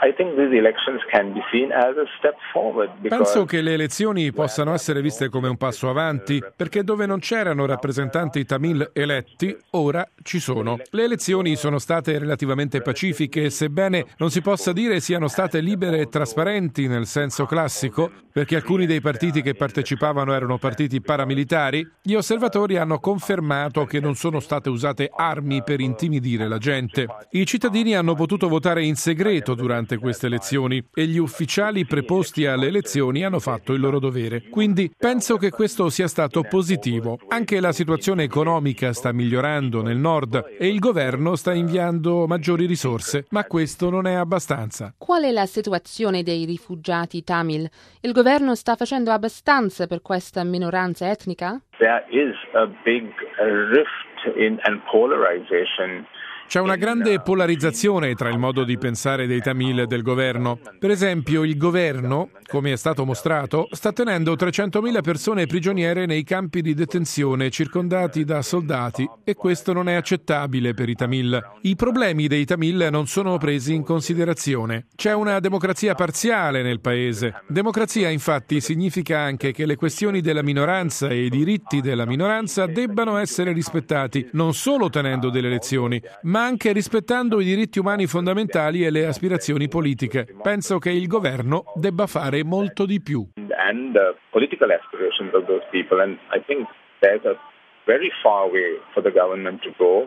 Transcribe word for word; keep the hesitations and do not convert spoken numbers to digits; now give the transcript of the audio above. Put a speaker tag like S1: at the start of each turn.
S1: Penso che le elezioni possano essere viste come un passo avanti, perché dove non c'erano rappresentanti tamil eletti, ora ci sono. Le elezioni sono state relativamente pacifiche, sebbene non si possa dire siano state libere e trasparenti nel senso classico, perché alcuni dei partiti che partecipavano erano partiti paramilitari. Gli osservatori hanno confermato che non sono state usate armi per intimidire la gente. I cittadini hanno potuto votare in segreto durante queste elezioni e gli ufficiali preposti alle elezioni hanno fatto il loro dovere. Quindi penso che questo sia stato positivo. Anche la situazione economica sta migliorando nel nord e il governo sta inviando maggiori risorse, ma questo non è abbastanza.
S2: Qual è la situazione dei rifugiati tamil? Il governo sta facendo abbastanza per questa minoranza etnica?
S3: There is a big rift in and polarization.
S1: C'è una grande polarizzazione tra il modo di pensare dei tamil e del governo. Per esempio, il governo, come è stato mostrato, sta tenendo trecentomila persone prigioniere nei campi di detenzione circondati da soldati e questo non è accettabile per i tamil. I problemi dei tamil non sono presi in considerazione. C'è una democrazia parziale nel paese. Democrazia, infatti, significa anche che le questioni della minoranza e i diritti della minoranza debbano essere rispettati, non solo tenendo delle elezioni, ma anche rispettando i diritti umani fondamentali e le aspirazioni politiche. Penso che il governo debba fare molto di più.
S3: And the political aspirations of those people, and I think there's a very far way for the government to go.